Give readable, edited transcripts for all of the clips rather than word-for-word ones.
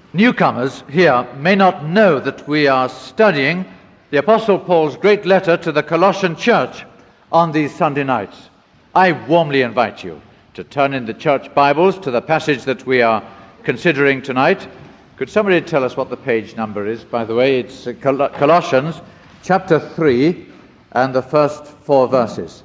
Newcomers here may not know that we are studying the Apostle Paul's great letter to the Colossian church on these Sunday nights. I warmly invite you to turn in the church Bibles to the passage that we are considering tonight. Could somebody tell us what the page number is, by the way? It's Colossians chapter 3 and the first 4 verses.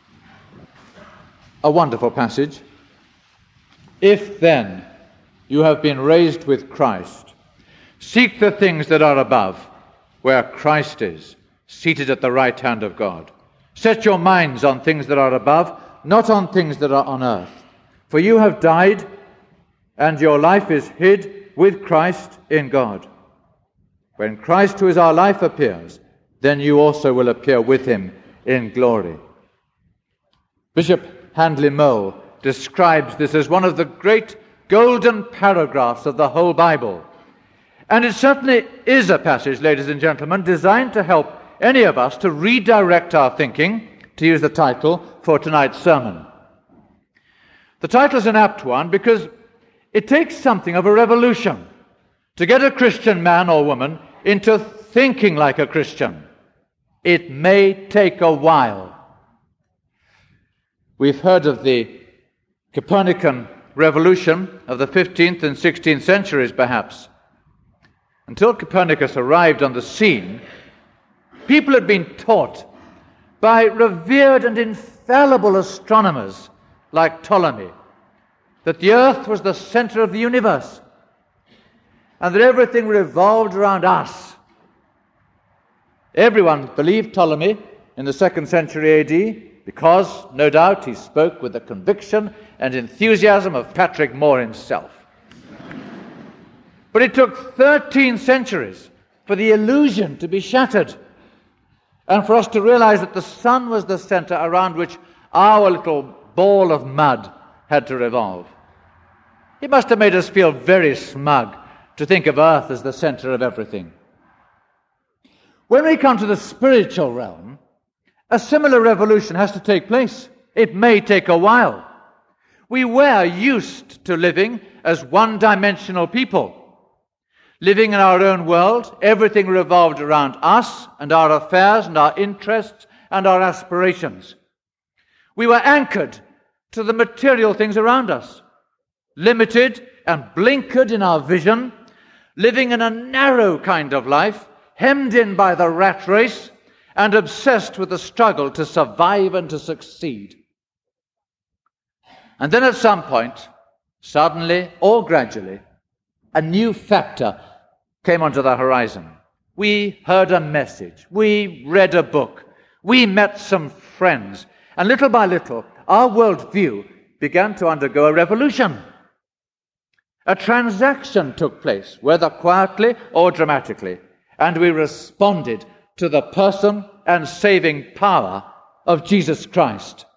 A wonderful passage. If then you have been raised with Christ, seek the things that are above, where Christ is, seated at the right hand of God. Set your minds on things that are above, not on things that are on earth. For you have died, and your life is hid with Christ in God. When Christ, who is our life, appears, then you also will appear with him in glory. Bishop Handley Moule describes this as one of the great golden paragraphs of the whole Bible. And it certainly is a passage, ladies and gentlemen, designed to help any of us to redirect our thinking, to use the title for tonight's sermon. The title is an apt one because it takes something of a revolution to get a Christian man or woman into thinking like a Christian. It may take a while. We've heard of the Copernican revolution of the 15th and 16th centuries, perhaps. Until Copernicus arrived on the scene, people had been taught by revered and infallible astronomers like Ptolemy that the earth was the center of the universe and that everything revolved around us. Everyone believed Ptolemy in the 2nd century AD because, no doubt, he spoke with the conviction and enthusiasm of Patrick Moore himself. But it took 13 centuries for the illusion to be shattered and for us to realize that the sun was the center around which our little ball of mud had to revolve. It must have made us feel very smug to think of Earth as the center of everything. When we come to the spiritual realm, a similar revolution has to take place. It may take a while. We were used to living as one-dimensional people. Living in our own world, everything revolved around us and our affairs and our interests and our aspirations. We were anchored to the material things around us, limited and blinkered in our vision, living in a narrow kind of life, hemmed in by the rat race, and obsessed with the struggle to survive and to succeed. And then at some point, suddenly or gradually, a new factor came onto the horizon. We heard a message. We read a book. We met some friends. And little by little, our worldview began to undergo a revolution. A transaction took place, whether quietly or dramatically, and we responded to the person and saving power of Jesus Christ.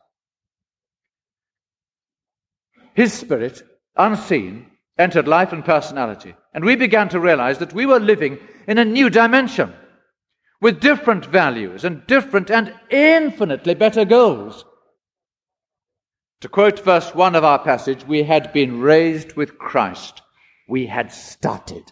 His Spirit, unseen, entered life and personality, and we began to realize that we were living in a new dimension with different values and different and infinitely better goals. To quote verse 1 of our passage, we had been raised with Christ. We had started.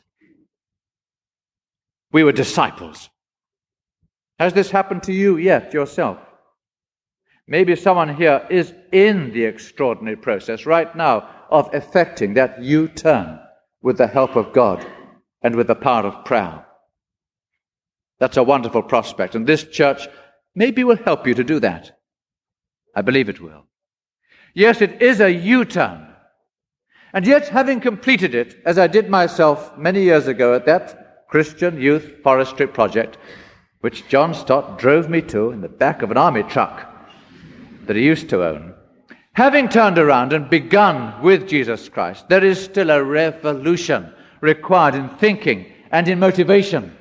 We were disciples. Has this happened to you yet yourself? Maybe someone here is in the extraordinary process right now of effecting that U-turn with the help of God and with the power of prayer. That's a wonderful prospect, and this church maybe will help you to do that. I believe it will. Yes, it is a U-turn. And yet, having completed it, as I did myself many years ago at that Christian Youth Forestry Project, which John Stott drove me to in the back of an army truck that he used to own, having turned around and begun with Jesus Christ, there is still a revolution required in thinking and in motivation.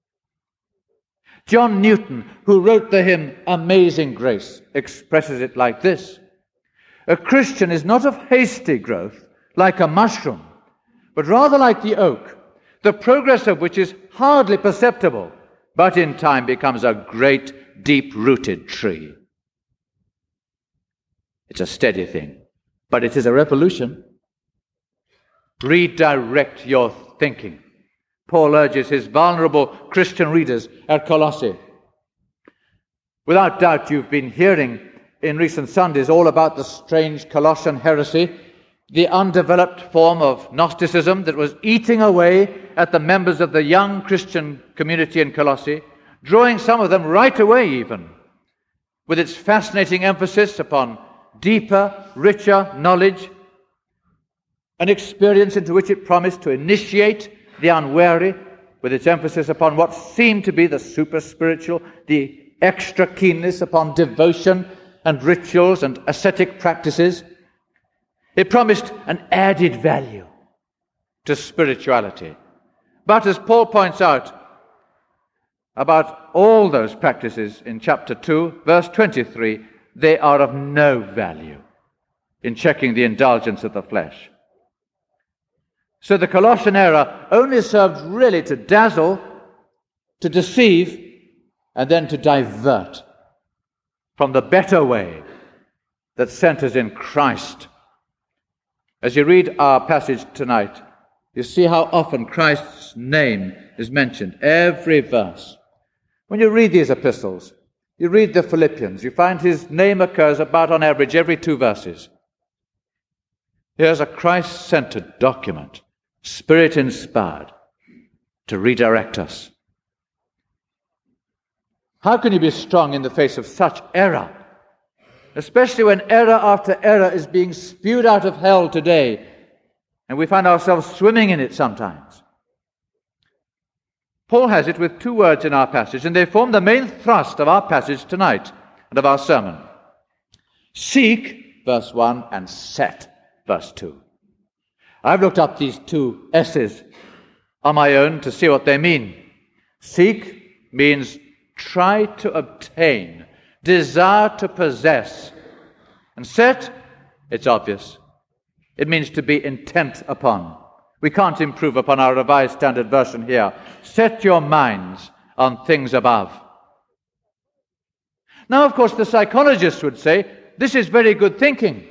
John Newton, who wrote the hymn Amazing Grace, expresses it like this: a Christian is not of hasty growth, like a mushroom, but rather like the oak, the progress of which is hardly perceptible, but in time becomes a great, deep-rooted tree. It's a steady thing, but it is a revolution. Redirect your thinking. Paul urges his vulnerable Christian readers at Colossae. Without doubt, you've been hearing in recent Sundays all about the strange Colossian heresy, the undeveloped form of Gnosticism that was eating away at the members of the young Christian community in Colossae, drawing some of them right away even, with its fascinating emphasis upon deeper, richer knowledge, an experience into which it promised to initiate the unwary, with its emphasis upon what seemed to be the super-spiritual, the extra keenness upon devotion and rituals and ascetic practices. It promised an added value to spirituality. But as Paul points out about all those practices in chapter 2, verse 23, they are of no value in checking the indulgence of the flesh. So the Colossian era only served really to dazzle, to deceive, and then to divert from the better way that centers in Christ. As you read our passage tonight, you see how often Christ's name is mentioned, every verse. When you read these epistles, you read the Philippians, you find his name occurs about on average every 2 verses. Here's a Christ-centered document, Spirit-inspired, to redirect us. How can you be strong in the face of such error? Especially when error after error is being spewed out of hell today, and we find ourselves swimming in it sometimes. Paul has it with 2 words in our passage, and they form the main thrust of our passage tonight and of our sermon. Seek, verse 1, and set, verse 2. I've looked up these 2 S's on my own to see what they mean. Seek means try to obtain, desire to possess. And set, it's obvious. It means to be intent upon. We can't improve upon our Revised Standard Version here. Set your minds on things above. Now, of course, the psychologists would say, this is very good thinking.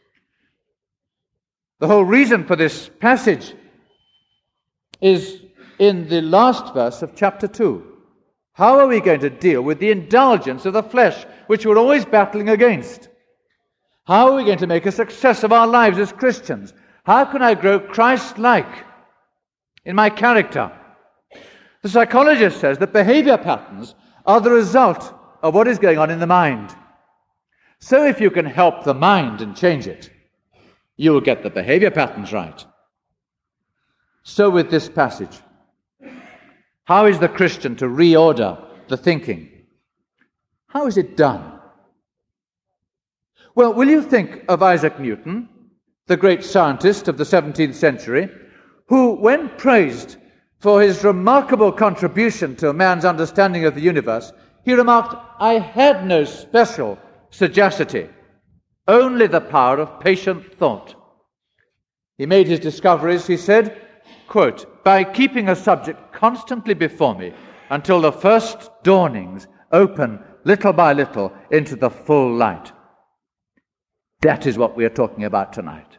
The whole reason for this passage is in the last verse of chapter 2. How are we going to deal with the indulgence of the flesh, which we're always battling against? How are we going to make a success of our lives as Christians? How can I grow Christ-like in my character? The psychologist says that behavior patterns are the result of what is going on in the mind. So if you can help the mind and change it, you will get the behavior patterns right. So with this passage, how is the Christian to reorder the thinking? How is it done? Well, will you think of Isaac Newton, the great scientist of the 17th century, who, when praised for his remarkable contribution to man's understanding of the universe, he remarked, "I had no special sagacity, only the power of patient thought." He made his discoveries, he said, quote, "by keeping a subject constantly before me until the first dawnings open little by little into the full light." That is what we are talking about tonight.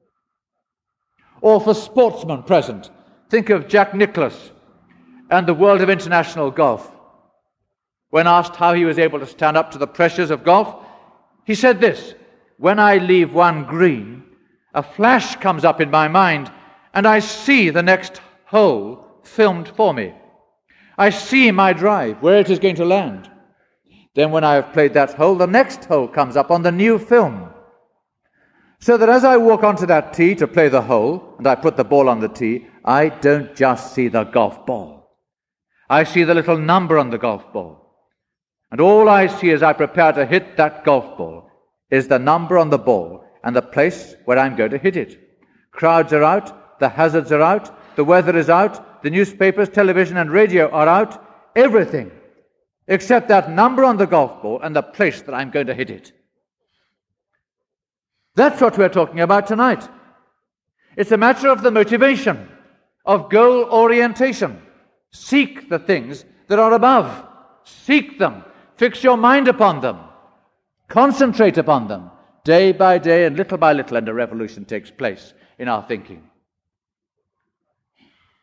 Or for sportsmen present, think of Jack Nicklaus and the world of international golf. When asked how he was able to stand up to the pressures of golf, he said this: "When I leave one green, a flash comes up in my mind, and I see the next hole filmed for me. I see my drive, where it is going to land. Then when I have played that hole, the next hole comes up on the new film. So that as I walk onto that tee to play the hole, and I put the ball on the tee, I don't just see the golf ball. I see the little number on the golf ball. And all I see as I prepare to hit that golf ball is the number on the ball and the place where I'm going to hit it. Crowds are out, the hazards are out, the weather is out, the newspapers, television, and radio are out, everything except that number on the golf ball and the place that I'm going to hit it." That's what we're talking about tonight. It's a matter of the motivation, of goal orientation. Seek the things that are above. Seek them. Fix your mind upon them. Concentrate upon them day by day and little by little, and a revolution takes place in our thinking.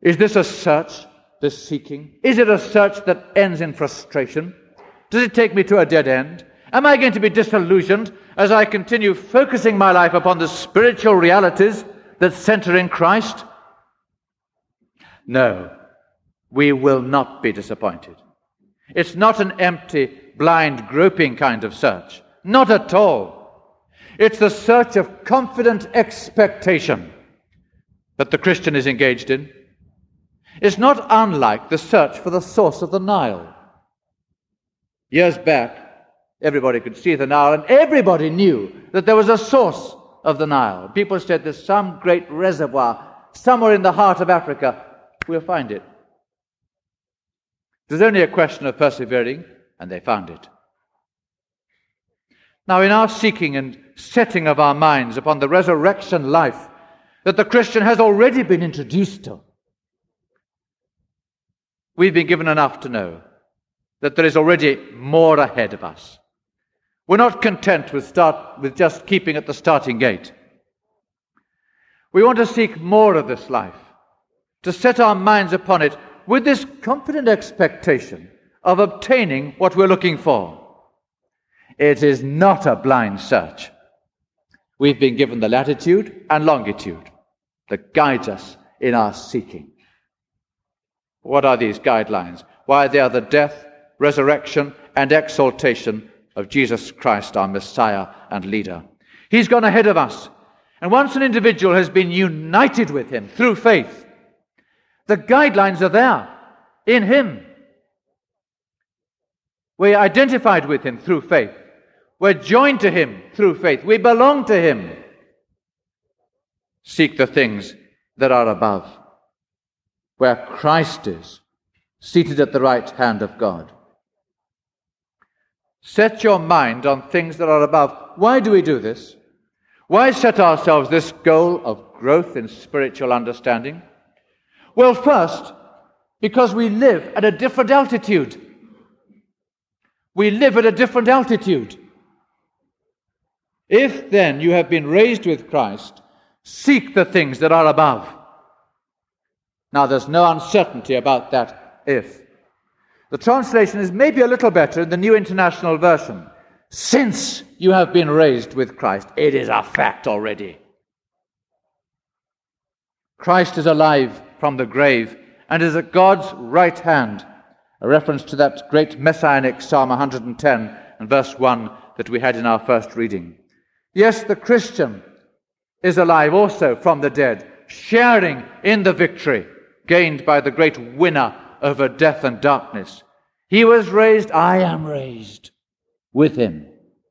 Is this a search, this seeking? Is it a search that ends in frustration? Does it take me to a dead end? Am I going to be disillusioned as I continue focusing my life upon the spiritual realities that center in Christ? No, we will not be disappointed. It's not an empty, blind, groping kind of search. Not at all. It's the search of confident expectation that the Christian is engaged in. It's not unlike the search for the source of the Nile. Years back, everybody could see the Nile, and everybody knew that there was a source of the Nile. People said there's some great reservoir somewhere in the heart of Africa. We'll find it. It was only a question of persevering, and they found it. Now, in our seeking and setting of our minds upon the resurrection life that the Christian has already been introduced to, we've been given enough to know that there is already more ahead of us. We're not content with just keeping at the starting gate. We want to seek more of this life, to set our minds upon it with this confident expectation of obtaining what we're looking for. It is not a blind search. We've been given the latitude and longitude that guides us in our seeking. What are these guidelines? Why, they are the death, resurrection, and exaltation of Jesus Christ, our Messiah and leader. He's gone ahead of us. And once an individual has been united with him through faith, the guidelines are there in him. We're identified with him through faith. We're joined to him through faith. We belong to him. Seek the things that are above, where Christ is, seated at the right hand of God. Set your mind on things that are above. Why do we do this? Why set ourselves this goal of growth in spiritual understanding? Well, first, because we live at a different altitude. We live at a different altitude. If then you have been raised with Christ, seek the things that are above. Now, there's no uncertainty about that if. The translation is maybe a little better in the New International Version. Since you have been raised with Christ, it is a fact already. Christ is alive from the grave and is at God's right hand. A reference to that great messianic Psalm 110 and verse 1 that we had in our first reading. Yes, the Christian is alive also from the dead, sharing in the victory gained by the great winner over death and darkness. He was raised, I am raised with him.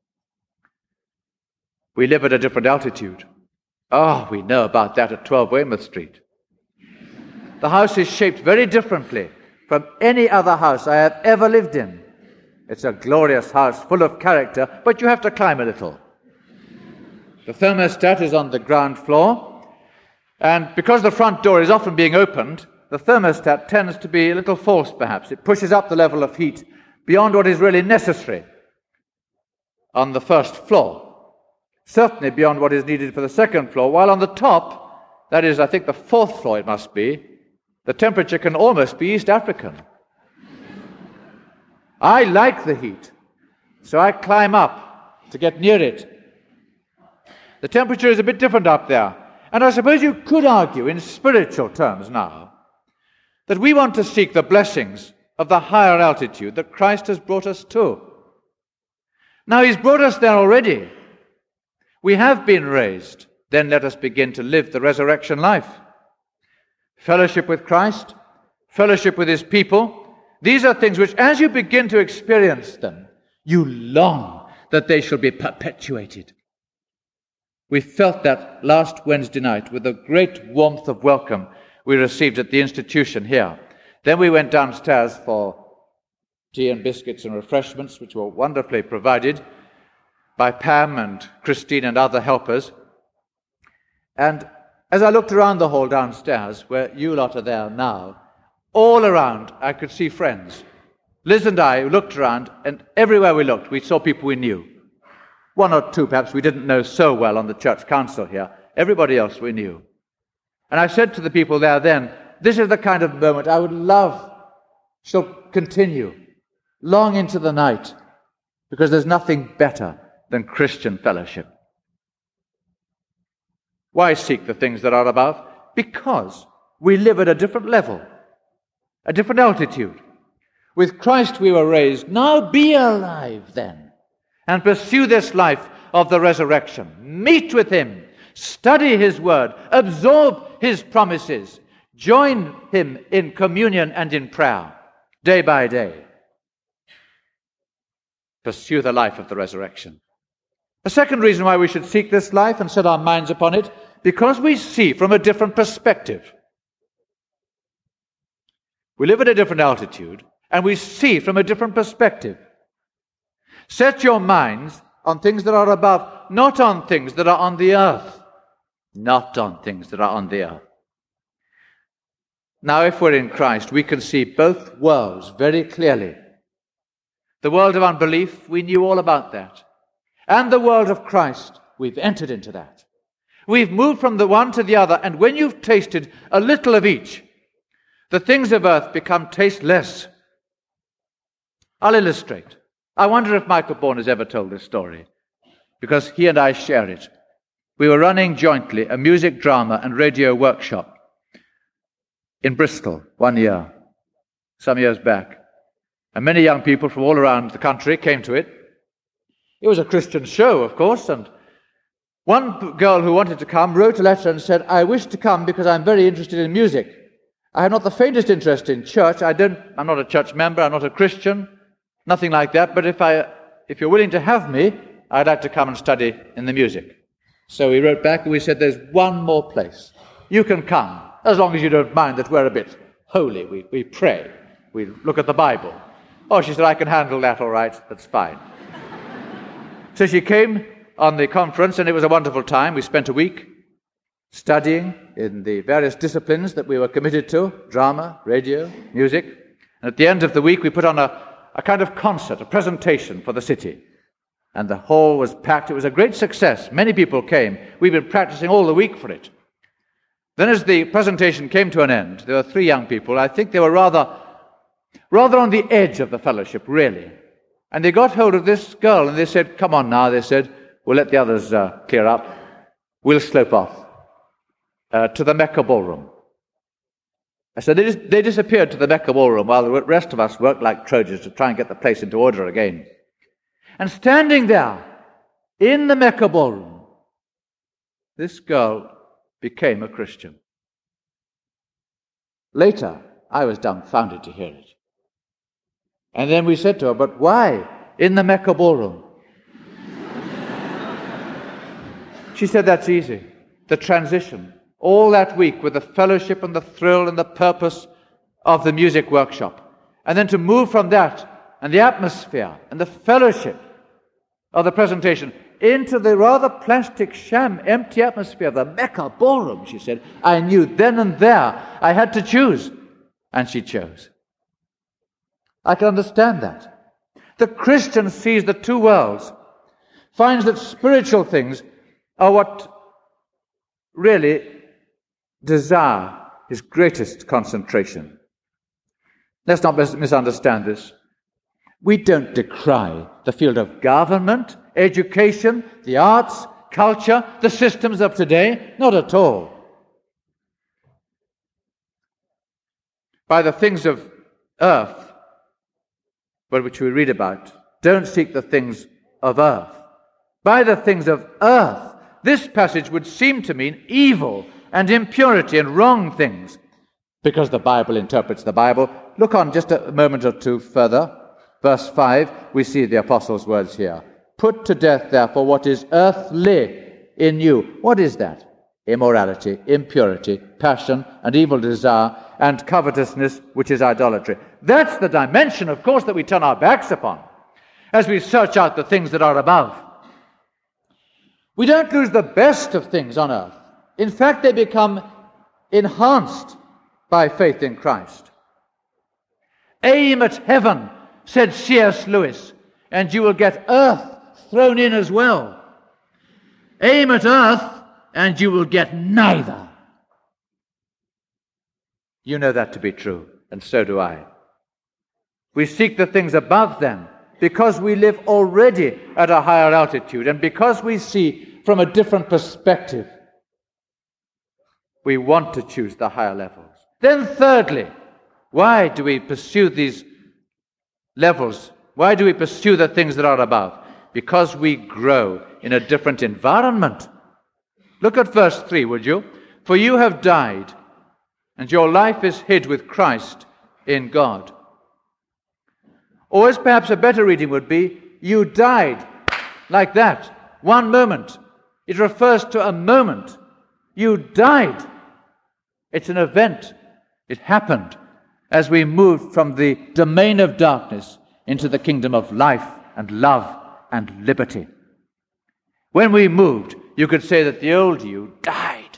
We live at a different altitude. Oh, we know about that at 12 Weymouth Street. The house is shaped very differently from any other house I have ever lived in. It's a glorious house, full of character, but you have to climb a little. The thermostat is on the ground floor, and because the front door is often being opened, the thermostat tends to be a little false, perhaps. It pushes up the level of heat beyond what is really necessary on the first floor, certainly beyond what is needed for the second floor, while on the top, that is, I think the fourth floor it must be, the temperature can almost be East African. I like the heat, so I climb up to get near it. The temperature is a bit different up there, and I suppose you could argue in spiritual terms now that we want to seek the blessings of the higher altitude that Christ has brought us to. Now, he's brought us there already. We have been raised. Then let us begin to live the resurrection life. Fellowship with Christ, fellowship with his people. These are things which, as you begin to experience them, you long that they shall be perpetuated. We felt that last Wednesday night with the great warmth of welcome we received at the institution here. Then we went downstairs for tea and biscuits and refreshments, which were wonderfully provided by Pam and Christine and other helpers. And as I looked around the hall downstairs, where you lot are there now, all around I could see friends. Liz and I looked around, and everywhere we looked, we saw people we knew. One or two perhaps we didn't know so well on the church council here. Everybody else we knew. And I said to the people there then, This is the kind of moment I would love shall continue long into the night, because there's nothing better than Christian fellowship. Why seek the things that are above? Because we live at a different level, a different altitude. With Christ we were raised. Now be alive then, and pursue this life of the resurrection. Meet with him, study his word, absorb his promises, join him in communion and in prayer, day by day. Pursue the life of the resurrection. A second reason why we should seek this life and set our minds upon it, because we see from a different perspective. We live at a different altitude, and we see from a different perspective. Set your minds on things that are above, not on things that are on the earth. Not on things that are on the earth. Now, if we're in Christ, we can see both worlds very clearly. The world of unbelief, we knew all about that. And the world of Christ, we've entered into that. We've moved from the one to the other, and when you've tasted a little of each, the things of earth become tasteless. I'll illustrate. I wonder if Michael Bourne has ever told this story, because he and I share it. We were running jointly a music, drama, and radio workshop in Bristol one year, some years back. And many young people from all around the country came to it. It was a Christian show, of course, and one girl who wanted to come wrote a letter and said, I wish to come because I'm very interested in music. I have not the faintest interest in church. I'm not a church member, I'm not a Christian, nothing like that, but if you're willing to have me, I'd like to come and study in the music. So we wrote back and we said, there's one more place. You can come, as long as you don't mind that we're a bit holy. We pray. We look at the Bible. Oh, she said, I can handle that all right. That's fine. So she came on the conference, and it was a wonderful time. We spent a week studying in the various disciplines that we were committed to, drama, radio, music. And at the end of the week, we put on a kind of concert, a presentation for the city. And the hall was packed. It was a great success. Many people came. We've been practicing all the week for it. Then as the presentation came to an end, there were 3 young people. I think they were rather on the edge of the fellowship, really. And they got hold of this girl, and they said, come on now, they said, we'll let the others clear up. We'll slope off to the Mecca Ballroom. I said, they disappeared to the Mecca Ballroom while the rest of us worked like Trojans to try and get the place into order again. And standing there in the Mecca Ballroom, this girl became a Christian. Later, I was dumbfounded to hear it. And then we said to her, but why in the Mecca Ballroom? She said, that's easy. The transition, all that week with the fellowship and the thrill and the purpose of the music workshop. And then to move from that and the atmosphere and the fellowship of the presentation into the rather plastic, sham, empty atmosphere of the Mecca Ballroom, she said, I knew then and there I had to choose. And she chose. I can understand that. The Christian sees the two worlds, finds that spiritual things are what really desire his greatest concentration. Let's not misunderstand this. We don't decry the field of government, education, the arts, culture, the systems of today. Not at all. By the things of earth, which we read about, don't seek the things of earth. By the things of earth, this passage would seem to mean evil and impurity and wrong things, because the Bible interprets the Bible. Look on just a moment or two further. Verse 5, we see the apostles' words here. Put to death, therefore, what is earthly in you. What is that? Immorality, impurity, passion, and evil desire, and covetousness, which is idolatry. That's the dimension, of course, that we turn our backs upon as we search out the things that are above. We don't lose the best of things on earth. In fact, they become enhanced by faith in Christ. Aim at heaven, said C.S. Lewis, and you will get earth thrown in as well. Aim at earth, and you will get neither. You know that to be true, and so do I. We seek the things above them because we live already at a higher altitude and because we see from a different perspective. We want to choose the higher levels. Then thirdly, why do we pursue these levels? Why do we pursue the things that are above? Because we grow in a different environment. Look at verse 3, would you? For you have died, and your life is hid with Christ in God. Or as perhaps a better reading would be, you died like that, one moment. It refers to a moment. You died. It's an event. It happened as we moved from the domain of darkness into the kingdom of life and love and liberty. When we moved, you could say that the old you died.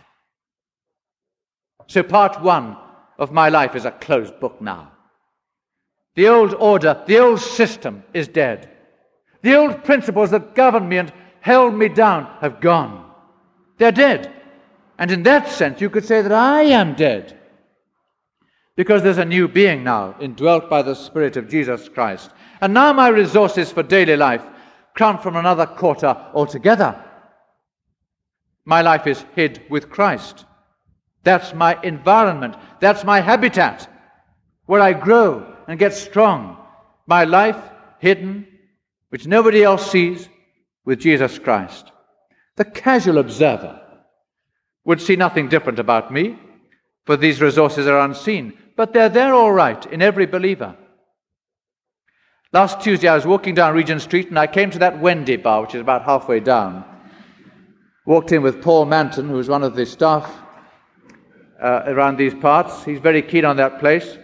So part one of my life is a closed book now. The old order, the old system is dead. The old principles that governed me and held me down have gone. They're dead. And in that sense, you could say that I am dead. Because there's a new being now, indwelt by the Spirit of Jesus Christ. And now my resources for daily life come from another quarter altogether. My life is hid with Christ. That's my environment. That's my habitat, where I grow and get strong. My life hidden, which nobody else sees, with Jesus Christ. The casual observer would see nothing different about me, for these resources are unseen. But they're there all right in every believer. Last Tuesday I was walking down Regent Street and I came to that Wendy bar, which is about halfway down. Walked in with Paul Manton, who was one of the staff around these parts. He's very keen on that place.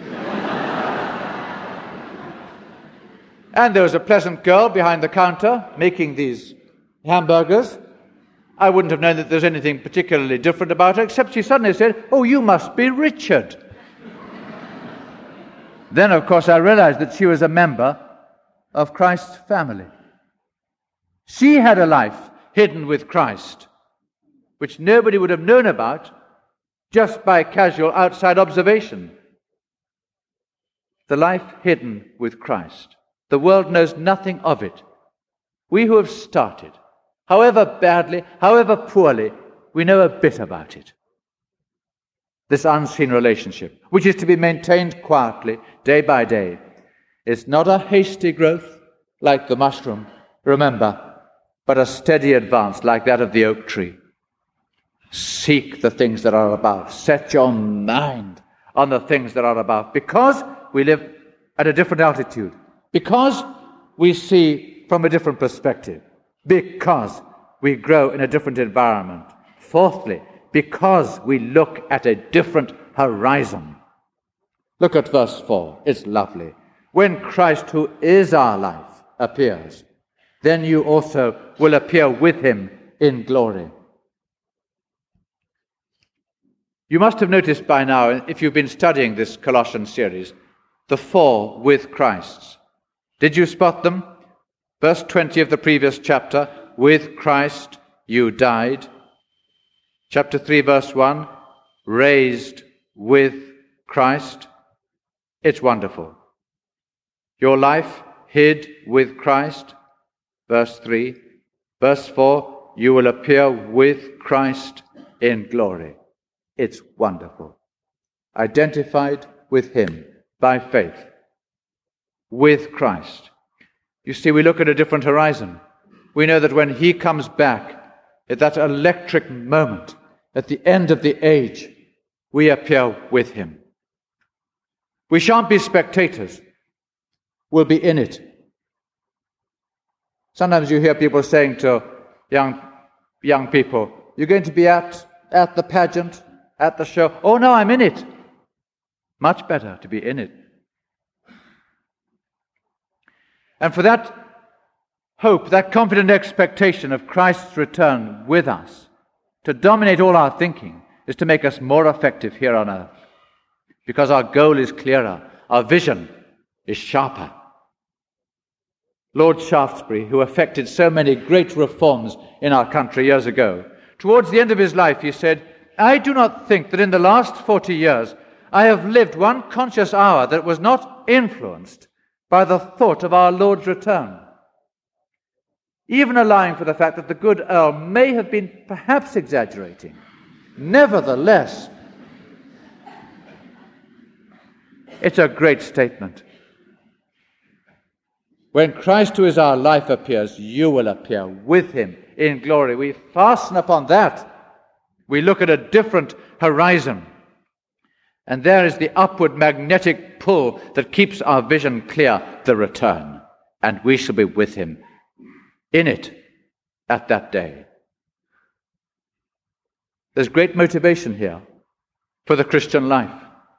And there was a pleasant girl behind the counter making these hamburgers. I wouldn't have known that there's anything particularly different about her, except she suddenly said, "Oh, you must be Richard." Then, of course, I realized that she was a member of Christ's family. She had a life hidden with Christ, which nobody would have known about just by casual outside observation. The life hidden with Christ. The world knows nothing of it. We who have started, however badly, however poorly, we know a bit about it. This unseen relationship, which is to be maintained quietly, day by day. It's not a hasty growth like the mushroom, remember, but a steady advance like that of the oak tree. Seek the things that are above. Set your mind on the things that are above, because we live at a different altitude, because we see from a different perspective, because we grow in a different environment. Fourthly, because we look at a different horizon. Look at verse 4. It's lovely. When Christ, who is our life, appears, then you also will appear with him in glory. You must have noticed by now, if you've been studying this Colossians series, the four with Christs. Did you spot them? Verse 20 of the previous chapter, with Christ you died. Chapter 3, verse 1, raised with Christ. It's wonderful. Your life hid with Christ. Verse 3. Verse 4, you will appear with Christ in glory. It's wonderful. Identified with him by faith. With Christ. You see, we look at a different horizon. We know that when he comes back, at that electric moment, at the end of the age, we appear with him. We shan't be spectators. We'll be in it. Sometimes you hear people saying to young people, "You're going to be at the pageant, at the show." "Oh no, I'm in it." Much better to be in it. And for that hope, that confident expectation of Christ's return with us, to dominate all our thinking, is to make us more effective here on earth. Because our goal is clearer, our vision is sharper. Lord Shaftesbury, who effected so many great reforms in our country years ago, towards the end of his life he said, "I do not think that in the last 40 years I have lived one conscious hour that was not influenced by the thought of our Lord's return. Even allowing for the fact that the good Earl may have been perhaps exaggerating, nevertheless, it's a great statement. When Christ, who is our life, appears, you will appear with him in glory. We fasten upon that. We look at a different horizon. And there is the upward magnetic pull that keeps our vision clear, the return. And we shall be with him in it at that day. There's great motivation here for the Christian life.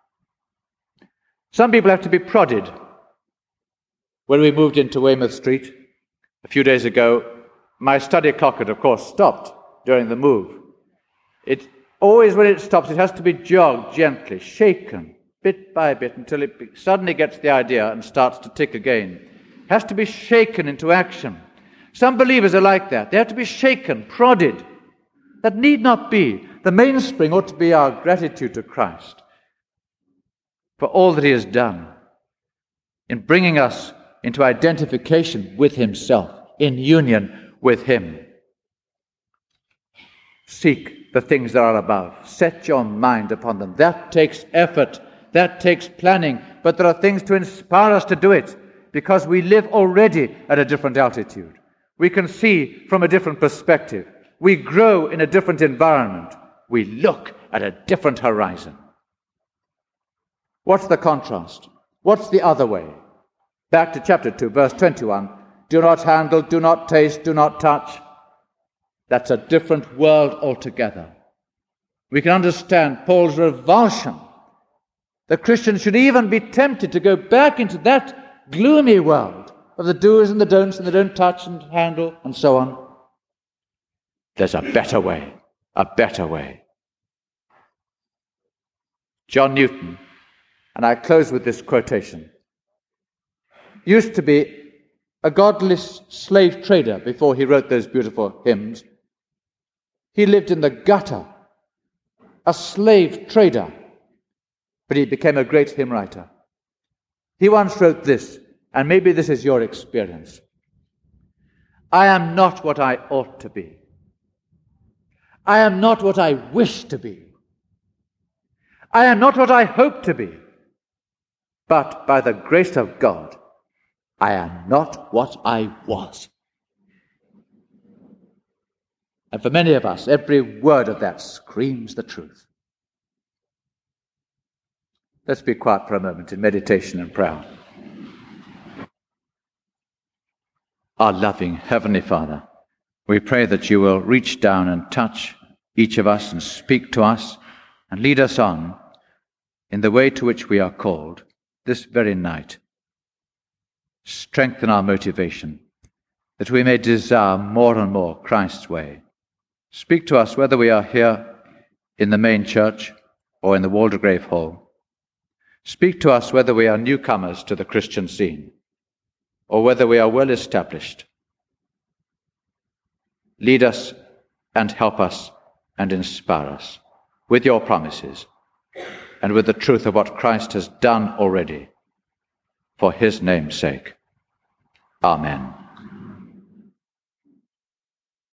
Some people have to be prodded. When we moved into Weymouth Street a few days ago, my study clock had, of course, stopped during the move. It always, when it stops, it has to be jogged gently, shaken, bit by bit, until it suddenly gets the idea and starts to tick again. It has to be shaken into action. Some believers are like that. They have to be shaken, prodded. That need not be. The mainspring ought to be our gratitude to Christ for all that he has done in bringing us into identification with himself, in union with him. Seek the things that are above. Set your mind upon them. That takes effort. That takes planning. But there are things to inspire us to do it, because we live already at a different altitude. We can see from a different perspective. We grow in a different environment. We look at a different horizon. What's the contrast? What's the other way? Back to chapter 2, verse 21. Do not handle, do not taste, do not touch. That's a different world altogether. We can understand Paul's revulsion. The Christian should even be tempted to go back into that gloomy world of the do's and the don'ts and the don't touch and handle and so on. There's a better way, a better way. John Newton, and I close with this quotation, used to be a godless slave trader before he wrote those beautiful hymns. He lived in the gutter, a slave trader, but he became a great hymn writer. He once wrote this, and maybe this is your experience. I am not what I ought to be. I am not what I wish to be. I am not what I hope to be. But by the grace of God, I am not what I was. And for many of us, every word of that screams the truth. Let's be quiet for a moment in meditation and prayer. Our loving Heavenly Father, we pray that you will reach down and touch each of us and speak to us and lead us on in the way to which we are called this very night. Strengthen our motivation, that we may desire more and more Christ's way. Speak to us whether we are here in the main church or in the Waldegrave Hall. Speak to us whether we are newcomers to the Christian scene or whether we are well established. Lead us and help us and inspire us with your promises and with the truth of what Christ has done already for his name's sake. Amen.